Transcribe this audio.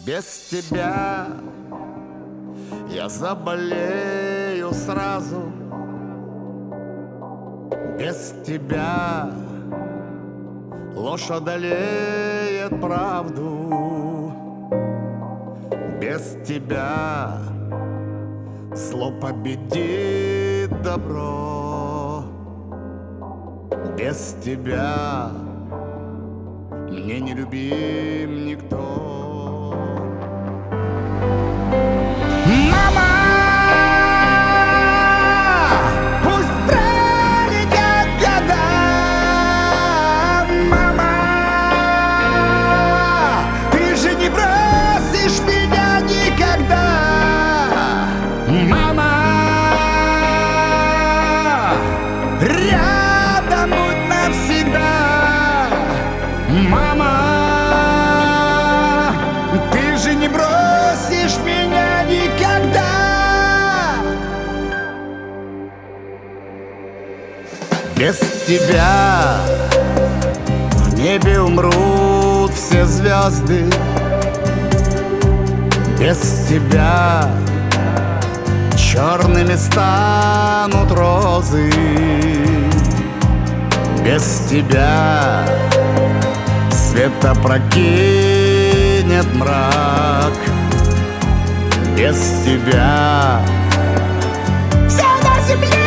Без тебя я заболею сразу. Без тебя ложь одолеет правду. Без тебя зло победит добро. Без тебя мне не любим никто. Мама, пусть пролетят года. Мама, ты же не бросишь меня никогда. Мама, рядом будь навсегда. Мама, ты же не бросишь меня никогда. Без тебя в небе умрут все звезды. Без тебя черными станут розы. Без тебя свет опрокинет мрак. Без тебя все на земле